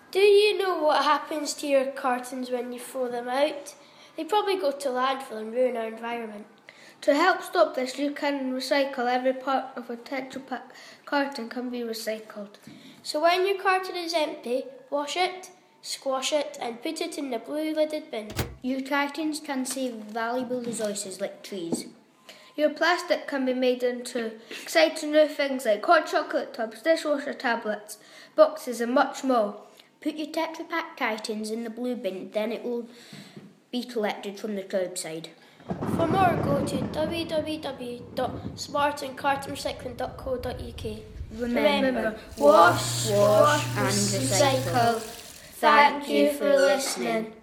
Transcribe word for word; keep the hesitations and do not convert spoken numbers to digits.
Do you know what happens to your cartons when you throw them out? They probably go to landfill and ruin our environment. To help stop this, you can recycle. Every part of a Tetra Pak carton can be recycled. So when your carton is empty, wash it, squash it and put it in the blue lidded bin. Your cartons can save valuable resources like trees. Your plastic can be made into exciting new things like hot chocolate tubs, dishwasher tablets, boxes and much more. Put your Tetra Pak cartons in the blue bin, then it will be collected from the curbside. For more, go to w w w dot smart and carton recycling dot co dot u k. Remember, Remember wash, wash and recycle. Thank you for listening.